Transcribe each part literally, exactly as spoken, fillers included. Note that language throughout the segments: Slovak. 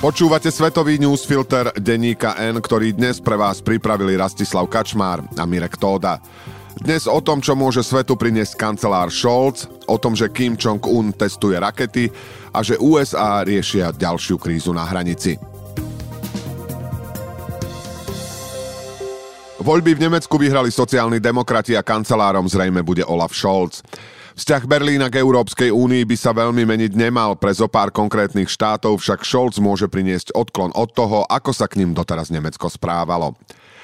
Počúvate svetový newsfilter denníka N, ktorý dnes pre vás pripravili Rastislav Kačmár a Mirek Tóda. Dnes o tom, čo môže svetu priniesť kancelár Scholz, o tom, že Kim Jong-un testuje rakety a že ú es á riešia ďalšiu krízu na hranici. Voľby v Nemecku vyhrali sociálni demokrati a kancelárom zrejme bude Olaf Scholz. Vzťah Berlína k Európskej únii by sa veľmi meniť nemal, pre zopár konkrétnych štátov však Scholz môže priniesť odklon od toho, ako sa k ním doteraz Nemecko správalo.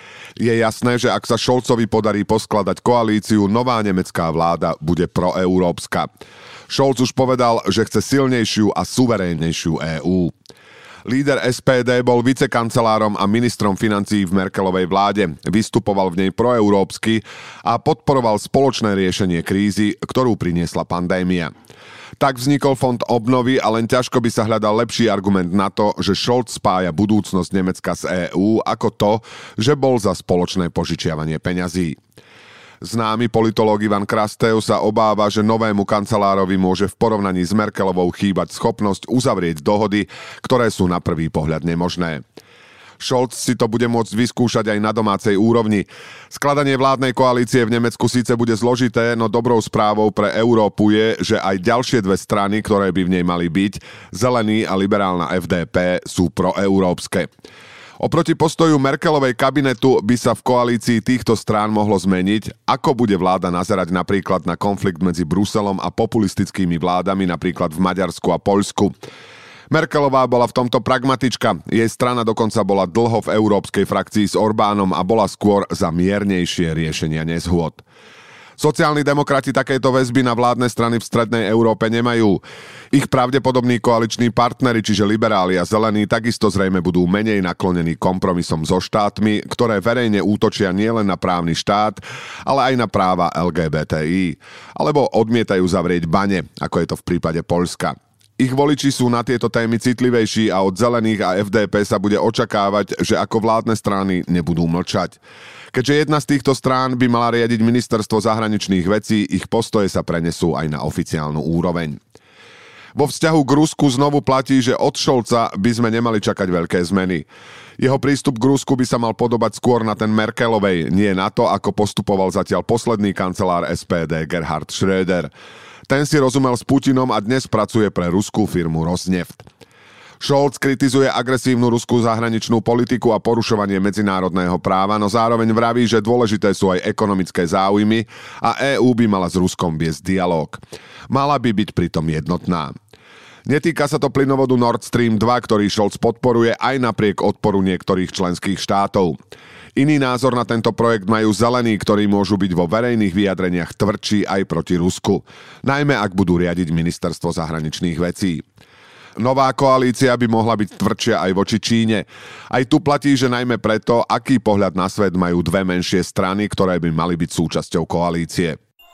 Je jasné, že ak sa Scholzovi podarí poskladať koalíciu, nová nemecká vláda bude proeurópska. Scholz už povedal, že chce silnejšiu a suverénnejšiu EÚ. Líder es pé dé bol vicekancelárom a ministrom financií v Merkelovej vláde, vystupoval v nej proeurópsky a podporoval spoločné riešenie krízy, ktorú priniesla pandémia. Tak vznikol fond obnovy a len ťažko by sa hľadal lepší argument na to, že Scholz spája budúcnosť Nemecka s EÚ ako to, že bol za spoločné požičiavanie peňazí. Známy politológ Ivan Krastev sa obáva, že novému kancelárovi môže v porovnaní s Merkelovou chýbať schopnosť uzavrieť dohody, ktoré sú na prvý pohľad nemožné. Scholz si to bude môcť vyskúšať aj na domácej úrovni. Skladanie vládnej koalície v Nemecku síce bude zložité, no dobrou správou pre Európu je, že aj ďalšie dve strany, ktoré by v nej mali byť, Zelený a liberálna ef dé pé, sú proeurópske. Oproti postoju Merkelovej kabinetu by sa v koalícii týchto strán mohlo zmeniť, ako bude vláda nazerať napríklad na konflikt medzi Bruselom a populistickými vládami, napríklad v Maďarsku a Poľsku. Merkelová bola v tomto pragmatička, jej strana dokonca bola dlho v európskej frakcii s Orbánom a bola skôr za miernejšie riešenia nezhôd. Sociálni demokrati takéto väzby na vládne strany v strednej Európe nemajú. Ich pravdepodobní koaliční partneri, čiže liberáli a zelení, takisto zrejme budú menej naklonení kompromisom so štátmi, ktoré verejne útočia nielen na právny štát, ale aj na práva el gé bé té í. Alebo odmietajú zavrieť bane, ako je to v prípade Poľska. Ich voliči sú na tieto témy citlivejší a od zelených a ef dé pé sa bude očakávať, že ako vládne strany nebudú mlčať. Keďže jedna z týchto strán by mala riadiť ministerstvo zahraničných vecí, ich postoje sa prenesú aj na oficiálnu úroveň. Vo vzťahu k Rusku znovu platí, že od Scholza by sme nemali čakať veľké zmeny. Jeho prístup k Rusku by sa mal podobať skôr na ten Merkelovej, nie na to, ako postupoval zatiaľ posledný kancelár es pé dé Gerhard Schröder. Ten si rozumel s Putinom a dnes pracuje pre ruskú firmu Rosneft. Scholz kritizuje agresívnu ruskú zahraničnú politiku a porušovanie medzinárodného práva, no zároveň vraví, že dôležité sú aj ekonomické záujmy a EÚ by mala s Ruskom viesť dialóg. Mala by byť pritom jednotná. Netýka sa to plynovodu Nord Stream dva, ktorý Scholz podporuje aj napriek odporu niektorých členských štátov. Iný názor na tento projekt majú zelení, ktorí môžu byť vo verejných vyjadreniach tvrdší aj proti Rusku, najmä ak budú riadiť ministerstvo zahraničných vecí. Nová koalícia by mohla byť tvrdšia aj voči Číne. Aj tu platí, že najmä preto, aký pohľad na svet majú dve menšie strany, ktoré by mali byť súčasťou koalície.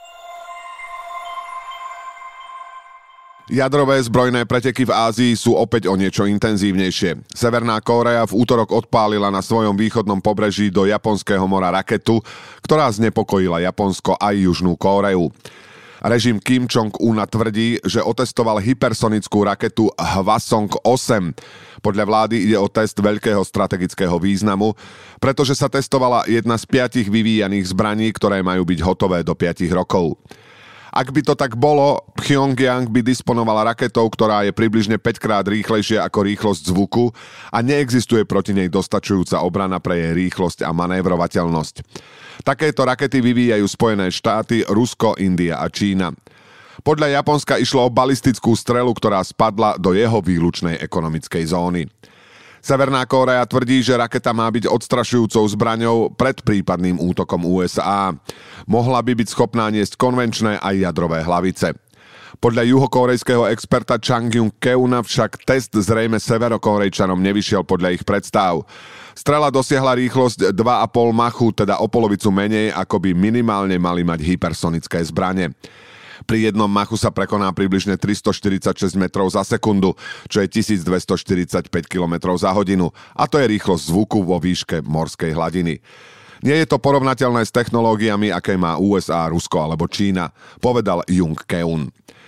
Jadrové zbrojné preteky v Ázii sú opäť o niečo intenzívnejšie. Severná Kórea v útorok odpálila na svojom východnom pobreží do Japonského mora raketu, ktorá znepokojila Japonsko aj Južnú Kóreu. Režim Kim Jong-una tvrdí, že otestoval hypersonickú raketu Hwasong osem. Podľa vlády ide o test veľkého strategického významu, pretože sa testovala jedna z piatich vyvíjaných zbraní, ktoré majú byť hotové do piatich rokov. Ak by to tak bolo, Pyongyang by disponovala raketou, ktorá je približne päťkrát rýchlejšia ako rýchlosť zvuku a neexistuje proti nej dostačujúca obrana pre jej rýchlosť a manévrovateľnosť. Takéto rakety vyvíjajú Spojené štáty, Rusko, India a Čína. Podľa Japonska išlo o balistickú strelu, ktorá spadla do jeho výlučnej ekonomickej zóny. Severná Kórea tvrdí, že raketa má byť odstrašujúcou zbraňou pred prípadným útokom ú es á. Mohla by byť schopná niesť konvenčné aj jadrové hlavice. Podľa juhokórejského experta Chang Jung-keuna však test zrejme severokórejčanom nevyšiel podľa ich predstav. Strela dosiahla rýchlosť dva a pol machu, teda o polovicu menej, ako by minimálne mali mať hypersonické zbrane. Pri jednom machu sa prekoná približne tristoštyridsaťšesť metrov za sekundu, čo je tisícdvestoštyridsaťpäť kilometrov za hodinu, a to je rýchlosť zvuku vo výške morskej hladiny. Nie je to porovnateľné s technológiami, aké má ú es á, Rusko alebo Čína, povedal Jung-keun.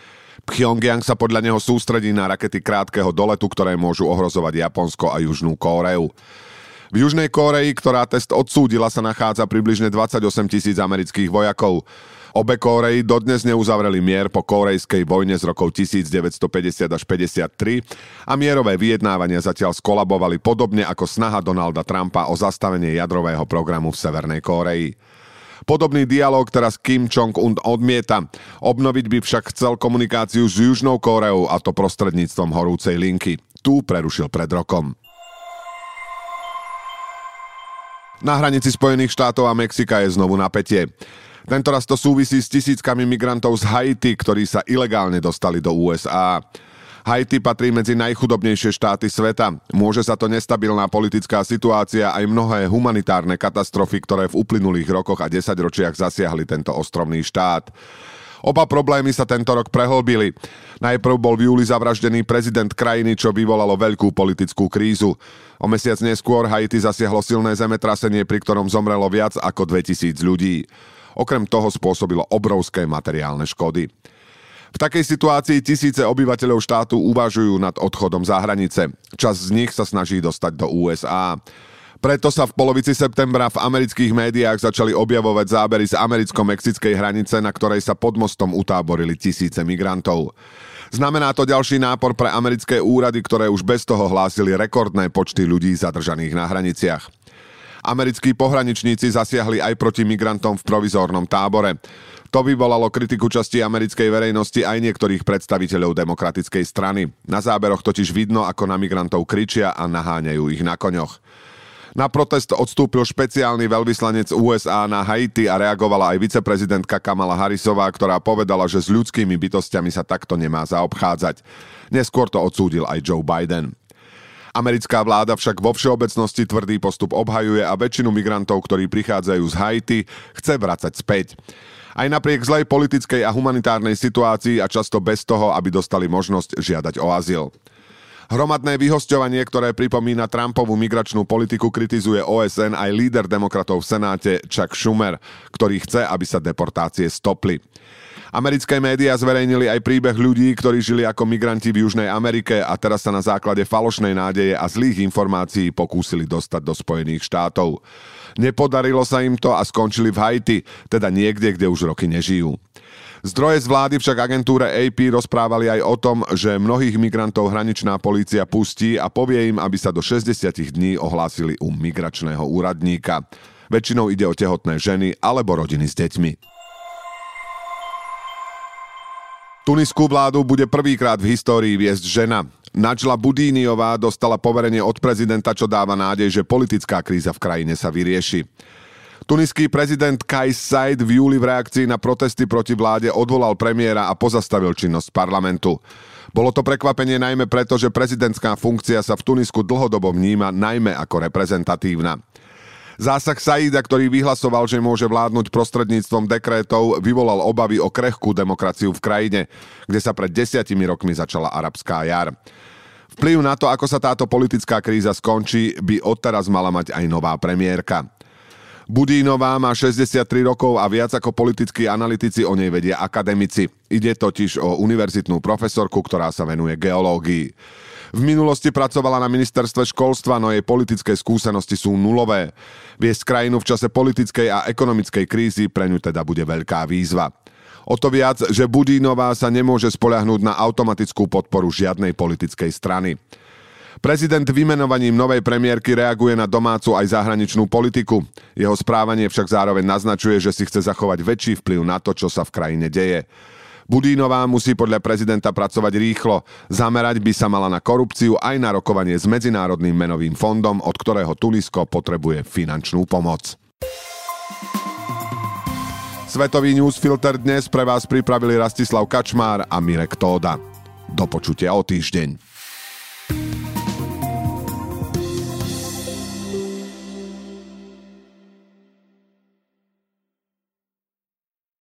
Pchjongjang sa podľa neho sústredí na rakety krátkeho doletu, ktoré môžu ohrozovať Japonsko a Južnú Kóreu. V Južnej Kórei, ktorá test odsúdila, sa nachádza približne dvadsaťosem tisíc amerických vojakov. Obe Kórei dodnes neuzavreli mier po kórejskej vojne z rokov devätnásťstopäťdesiat až päťdesiattri a mierové vyjednávania zatiaľ skolabovali podobne ako snaha Donalda Trumpa o zastavenie jadrového programu v Severnej Kórei. Podobný dialóg teraz Kim Jong-un odmieta. Obnoviť by však chcel komunikáciu s Južnou Kóreou, a to prostredníctvom horúcej linky. Tu prerušil pred rokom. Na hranici Spojených štátov a Mexika je znovu napätie. Tentoraz to súvisí s tisíckami migrantov z Haiti, ktorí sa ilegálne dostali do ú es á. Haiti patrí medzi najchudobnejšie štáty sveta. Môže sa to nestabilná politická situácia aj mnohé humanitárne katastrofy, ktoré v uplynulých rokoch a desaťročiach zasiahli tento ostrovný štát. Oba problémy sa tento rok prehlbili. Najprv bol v júli zavraždený prezident krajiny, čo vyvolalo veľkú politickú krízu. O mesiac neskôr Haiti zasiahlo silné zemetrasenie, pri ktorom zomrelo viac ako dvetisíc ľudí. Okrem toho spôsobilo obrovské materiálne škody. V takej situácii tisíce obyvateľov štátu uvažujú nad odchodom za hranice. Časť z nich sa snaží dostať do ú es á. Preto sa v polovici septembra v amerických médiách začali objavovať zábery z americko-mexickej hranice, na ktorej sa pod mostom utáborili tisíce migrantov. Znamená to ďalší nápor pre americké úrady, ktoré už bez toho hlásili rekordné počty ľudí zadržaných na hraniciach. Americkí pohraničníci zasiahli aj proti migrantom v provizórnom tábore. To vyvolalo kritiku časti americkej verejnosti aj niektorých predstaviteľov demokratickej strany. Na záberoch totiž vidno, ako na migrantov kričia a naháňajú ich na koňoch. Na protest odstúpil špeciálny veľvyslanec ú es á na Haiti a reagovala aj viceprezidentka Kamala Harrisová, ktorá povedala, že s ľudskými bytostiami sa takto nemá zaobchádzať. Neskôr to odsúdil aj Joe Biden. Americká vláda však vo všeobecnosti tvrdý postup obhajuje a väčšinu migrantov, ktorí prichádzajú z Haiti, chce vracať späť. Aj napriek zlej politickej a humanitárnej situácii a často bez toho, aby dostali možnosť žiadať o azyl. Hromadné vyhosťovanie, ktoré pripomína Trumpovú migračnú politiku, kritizuje ó es en aj líder demokratov v Senáte Chuck Schumer, ktorý chce, aby sa deportácie stopli. Americké médiá zverejnili aj príbeh ľudí, ktorí žili ako migranti v Južnej Amerike a teraz sa na základe falošnej nádeje a zlých informácií pokúsili dostať do Spojených štátov. Nepodarilo sa im to a skončili v Haiti, teda niekde, kde už roky nežijú. Zdroje z vlády však agentúre á pé rozprávali aj o tom, že mnohých migrantov hraničná polícia pustí a povie im, aby sa do šesťdesiat dní ohlásili u migračného úradníka. Väčšinou ide o tehotné ženy alebo rodiny s deťmi. Tuniskú vládu bude prvýkrát v histórii viesť žena. Nadžla Budíniová dostala poverenie od prezidenta, čo dáva nádej, že politická kríza v krajine sa vyrieši. Tuniský prezident Kais Saied v júli v reakcii na protesty proti vláde odvolal premiéra a pozastavil činnosť parlamentu. Bolo to prekvapenie najmä preto, že prezidentská funkcia sa v Tunisku dlhodobo vníma najmä ako reprezentatívna. Zásah Saida, ktorý vyhlasoval, že môže vládnuť prostredníctvom dekrétov, vyvolal obavy o krehkú demokraciu v krajine, kde sa pred desiatimi rokmi začala arabská jar. Vplyv na to, ako sa táto politická kríza skončí, by odteraz mala mať aj nová premiérka. Budínová má šesťdesiattri rokov a viac ako politickí analytici o nej vedia akademici. Ide totiž o univerzitnú profesorku, ktorá sa venuje geológii. V minulosti pracovala na ministerstve školstva, no jej politické skúsenosti sú nulové. Viesť krajinu v čase politickej a ekonomickej krízy pre ňu teda bude veľká výzva. O to viac, že Budínová sa nemôže spoľahnúť na automatickú podporu žiadnej politickej strany. Prezident vymenovaním novej premiérky reaguje na domácu aj zahraničnú politiku. Jeho správanie však zároveň naznačuje, že si chce zachovať väčší vplyv na to, čo sa v krajine deje. Budínová musí podľa prezidenta pracovať rýchlo. Zamerať by sa mala na korupciu aj na rokovanie s Medzinárodným menovým fondom, od ktorého Tunisko potrebuje finančnú pomoc. Svetový newsfilter dnes pre vás pripravili Rastislav Kačmár a Mirek Tóda. Do počutia o týždeň.